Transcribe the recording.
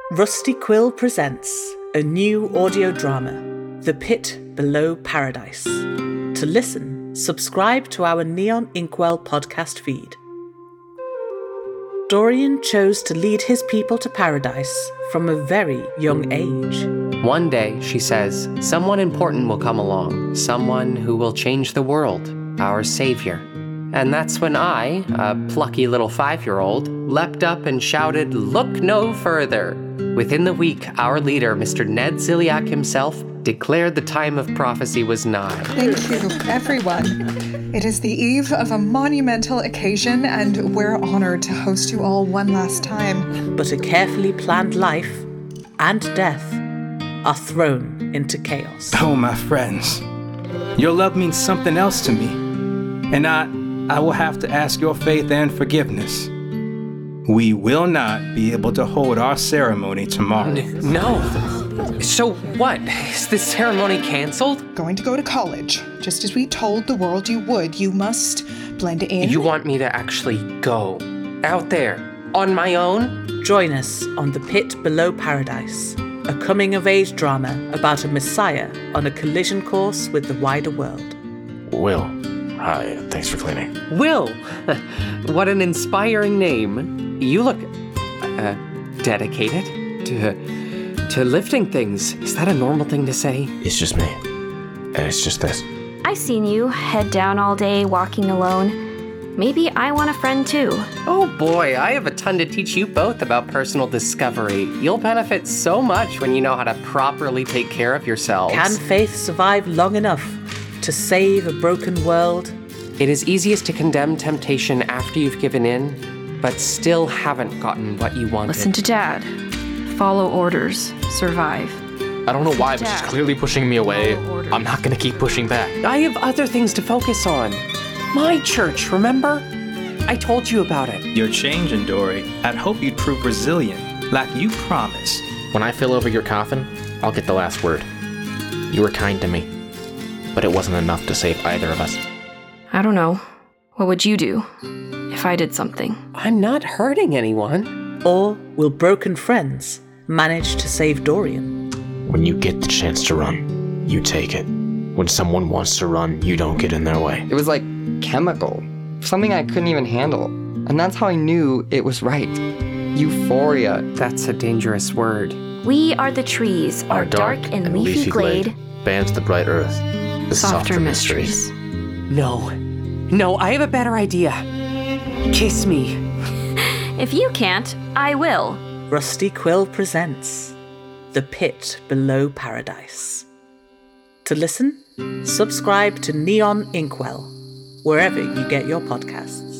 Rusty Quill presents a new audio drama, The Pit Below Paradise. To listen, subscribe to our Neon Inkwell podcast feed. Dorian chose to lead his people to paradise from a very young age. One day, she says, someone important will come along, someone who will change the world, our savior. And that's when I, a plucky little 5-year-old, leapt up and shouted, "Look no further!" Within the week, our leader, Mr. Ned Ziliak himself, declared the time of prophecy was nigh. Thank you, everyone. It is the eve of a monumental occasion, and we're honored to host you all one last time. But a carefully planned life and death are thrown into chaos. Oh, my friends, your love means something else to me, and I will have to ask your faith and forgiveness. We will not be able to hold our ceremony tomorrow. No. So what? Is this ceremony canceled? Going to go to college. Just as we told the world you would, you must blend in. You want me to actually go out there on my own? Join us on The Pit Below Paradise, a coming-of-age drama about a messiah on a collision course with the wider world. Will. Hi, thanks for cleaning. Will! What an inspiring name. You look dedicated to lifting things. Is that a normal thing to say? It's just me. And it's just this. I've seen you head down all day walking alone. Maybe I want a friend too. Oh boy, I have a ton to teach you both about personal discovery. You'll benefit so much when you know how to properly take care of yourselves. Can faith survive long enough to save a broken world? It is easiest to condemn temptation after you've given in, but still haven't gotten what you wanted. Listen to Dad. Follow orders. Survive. I don't know why, but she's Dad. clearly pushing me away. Follow orders. I'm not gonna keep pushing back. I have other things to focus on. My church, remember? I told you about it. You're changing, Dory. I'd hope you'd prove resilient, like you promised. When I fill over your coffin, I'll get the last word. You were kind to me, but it wasn't enough to save either of us. I don't know. What would you do if I did something? I'm not hurting anyone. Or will broken friends manage to save Dorian? When you get the chance to run, you take it. When someone wants to run, you don't get in their way. It was like chemical, something I couldn't even handle. And that's how I knew it was right. Euphoria. That's a dangerous word. We are the trees, our dark and leafy glade. Bands the bright earth, the Softer mysteries. No, I have a better idea. Kiss me. If you can't, I will. Rusty Quill presents The Pit Below Paradise. To listen, subscribe to Neon Inkwell, wherever you get your podcasts.